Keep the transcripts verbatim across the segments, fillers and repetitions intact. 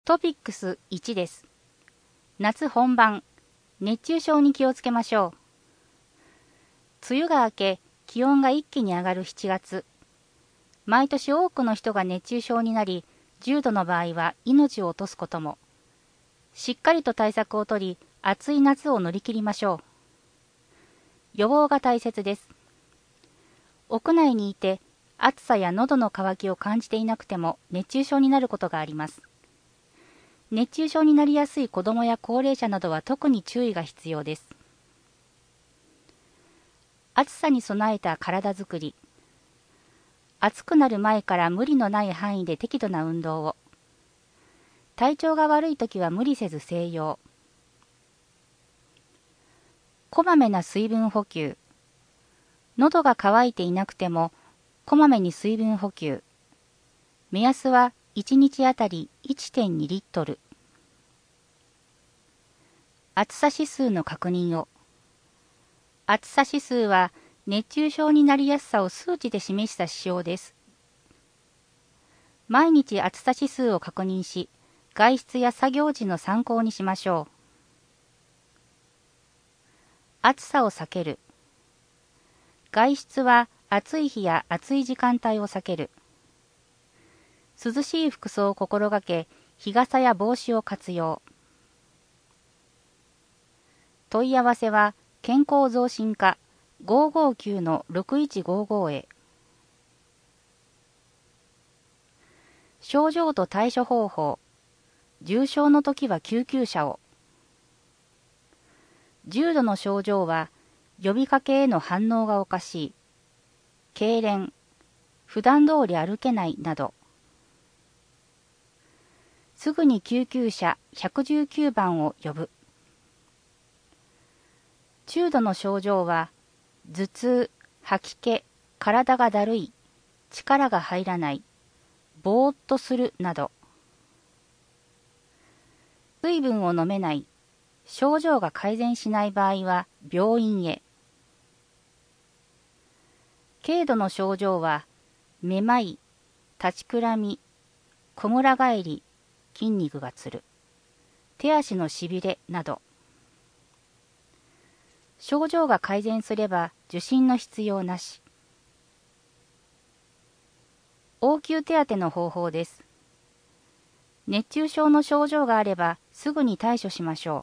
トピックスいちです。夏本番、熱中症に気をつけましょう。梅雨が明け、気温が一気に上がるしちがつ。毎年多くの人が熱中症になり、重度の場合は命を落とすことも。しっかりと対策をとり、暑い夏を乗り切りましょう。予防が大切です。屋内にいて、暑さや喉の渇きを感じていなくても熱中症になることがあります。熱中症になりやすい子どもや高齢者などは特に注意が必要です。暑さに備えた体づくり。暑くなる前から無理のない範囲で適度な運動を。体調が悪いときは無理せず静養。こまめな水分補給。喉が渇いていなくても、こまめに水分補給。目安はいちにちあたり いってんに リットル。暑さ指数の確認を。暑さ指数は熱中症になりやすさを数値で示した指標です。毎日暑さ指数を確認し、外出や作業時の参考にしましょう。暑さを避ける。外出は暑い日や暑い時間帯を避ける。涼しい服装を心がけ、日傘や帽子を活用。問い合わせは健康増進課 ごーごーきゅうのろくいちごーご へ。症状と対処方法。重症の時は救急車を。重度の症状は呼びかけへの反応がおかしい、痙攣、普段通り歩けないなど。すぐに救急車いちいちきゅうばんを呼ぶ。中度の症状は頭痛、吐き気、体がだるい、力が入らない、ぼーっとするなど。水分を飲めない、症状が改善しない場合は病院へ。軽度の症状はめまい、立ちくらみ、こむら返り、筋肉がつる、手足のしびれなど。症状が改善すれば受診の必要なし。応急手当の方法です。熱中症の症状があればすぐに対処しましょ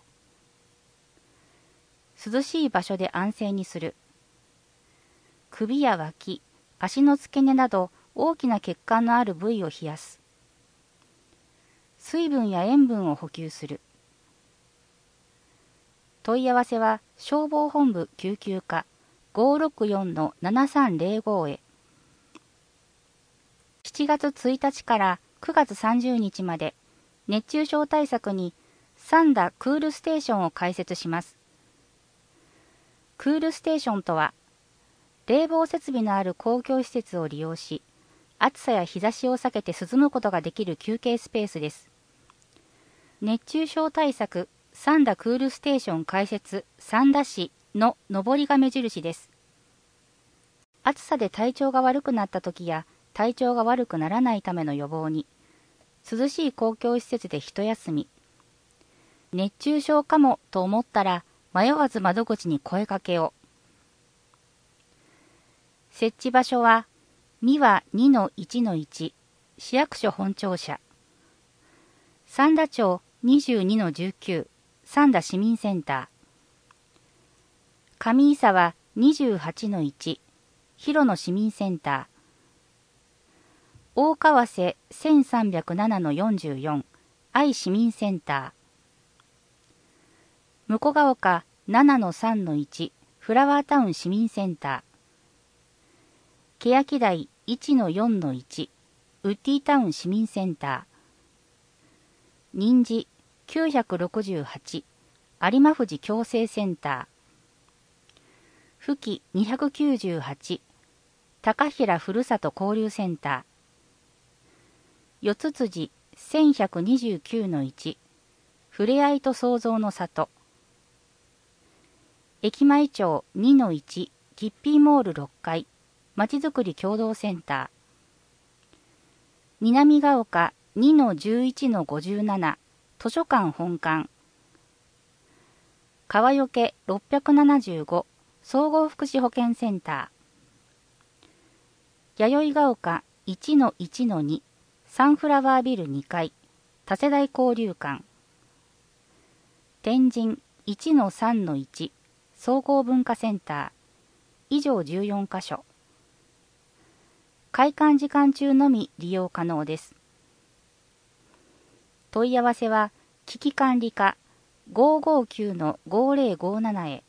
う。涼しい場所で安静にする。首や脇、足の付け根など大きな血管のある部位を冷やす。水分や塩分を補給する。問い合わせは消防本部救急課 ごーろくよんのななさんぜろご へ。しちがつついたちからくがつさんじゅうにちまで熱中症対策に三田クールステーションを開設します。クールステーションとは、冷房設備のある公共施設を利用し、暑さや日差しを避けて涼むことができる休憩スペースです。熱中症対策三田クールステーション開設三田市の上りが目印です。暑さで体調が悪くなった時や体調が悪くならないための予防に、涼しい公共施設で一休み。熱中症かもと思ったら迷わず窓口に声かけを。設置場所は三輪 にのいちのいち 市役所本庁舎、三田町 にじゅうにのじゅうきゅう 三田市民センター、上伊沢 にじゅうはちのいち 広野市民センター、大川瀬 せんさんびゃくななのよんじゅうよん 愛市民センター、向ヶ丘 ななのさんのいち フラワータウン市民センター、欅台 いちのよんのいち ウッディタウン市民センター、臨時きゅうひゃくろくじゅうはち有馬富士共生センター、富木にひゃくきゅうじゅうはち高平ふるさと交流センター、四つ辻 せんひゃくにじゅうきゅうのいち ふれあいと創造の里、駅前町 にのいち キッピーモールろっかいまちづくり共同センター、南ヶ丘にのじゅういちのごじゅうなな 図書館本館、川除ろっぴゃくななじゅうご総合福祉保健センター、弥生が丘 いちのいちのに サンフラワービルにかい多世代交流館、天神 いちのさんのいち 総合文化センター、以上じゅうよんかしょ。開館時間中のみ利用可能です。問い合わせは危機管理課 ごーごーきゅうのごーぜろごーなな へ。